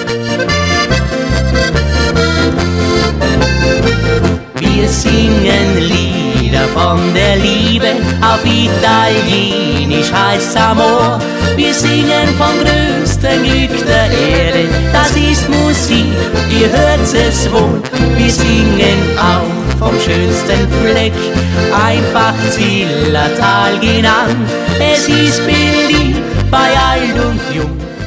Wir singen Lieder von der Liebe, auf Italienisch heißt's Amor. Wir singen vom größten Glück der Erde, das ist Musik, ihr hört's es wohl. Wir singen auch vom schönsten Fleck, einfach Zillertal genannt. Es ist beliebt bei alt und jung.